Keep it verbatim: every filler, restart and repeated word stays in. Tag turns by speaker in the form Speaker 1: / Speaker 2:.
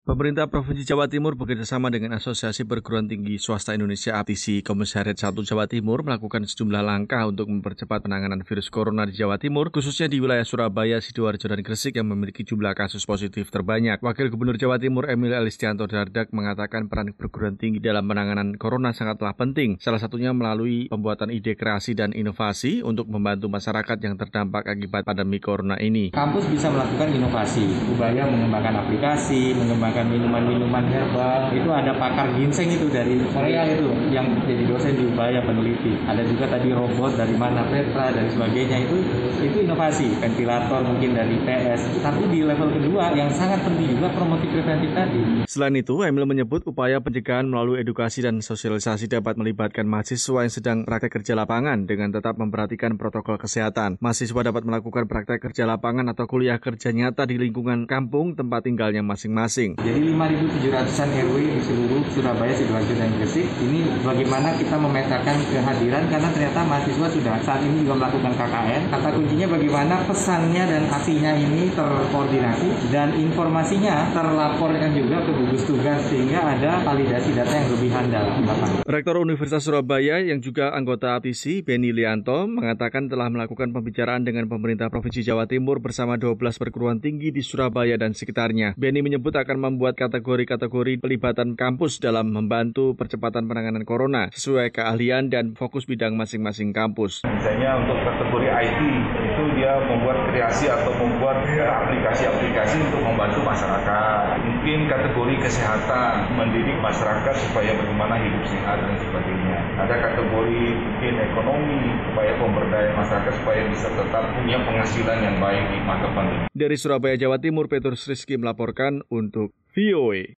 Speaker 1: Pemerintah Provinsi Jawa Timur bekerjasama dengan Asosiasi Perguruan Tinggi Swasta Indonesia A P T I S I Komisariat satu Jawa Timur melakukan sejumlah langkah untuk mempercepat penanganan virus corona di Jawa Timur, khususnya di wilayah Surabaya, Sidoarjo, dan Gresik yang memiliki jumlah kasus positif terbanyak. Wakil Gubernur Jawa Timur Emil Elistianto Dardak mengatakan peran perguruan tinggi dalam penanganan corona sangatlah penting, salah satunya melalui pembuatan ide kreasi dan inovasi untuk membantu masyarakat yang terdampak akibat pandemi corona ini.
Speaker 2: Kampus bisa melakukan inovasi, upaya mengembangkan aplikasi, mengembangkan minuman-minuman herbal. Itu ada pakar ginseng itu dari Korea itu yang jadi dosen di Ubaya peneliti. Ada juga tadi robot dari mana Petra dan sebagainya, itu itu inovasi. Ventilator mungkin dari T S. Tapi di level kedua yang sangat penting juga promotif preventif tadi.
Speaker 1: Selain itu, Emil menyebut upaya pencegahan melalui edukasi dan sosialisasi dapat melibatkan mahasiswa yang sedang praktek kerja lapangan dengan tetap memperhatikan protokol kesehatan. Mahasiswa dapat melakukan praktek kerja lapangan atau kuliah kerja nyata di lingkungan kampung tempat tinggalnya masing-masing.
Speaker 2: Jadi lima ribu tujuh ratusan R W di seluruh Surabaya, Sidoarjo, dan Gresik. Ini bagaimana kita memetakan kehadiran karena ternyata mahasiswa sudah saat ini juga melakukan K K N. Kata kuncinya bagaimana pesannya dan aksinya ini terkoordinasi dan informasinya terlaporkan juga ke gugus tugas sehingga ada validasi data yang lebih handal.
Speaker 1: Rektor Universitas Surabaya yang juga anggota A P T I S I, Benny Lianto, mengatakan telah melakukan pembicaraan dengan pemerintah Provinsi Jawa Timur bersama dua belas perguruan tinggi di Surabaya dan sekitarnya. Benny menyebut akan membuat kategori-kategori pelibatan kampus dalam membantu percepatan penanganan corona sesuai keahlian dan fokus bidang masing-masing kampus.
Speaker 3: Misalnya untuk kategori I T itu dia membuat kreasi atau membuat aplikasi-aplikasi untuk membantu masyarakat. Mungkin kategori kesehatan, mendidik masyarakat supaya bagaimana hidup sehat dan sebagainya. Ada kategori mungkin ekonomi supaya pemberdayaan masyarakat supaya bisa tetap punya penghasilan yang baik di masa pandemi.
Speaker 1: Dari Surabaya, Jawa Timur, Petrus Rizky melaporkan untuk V O A.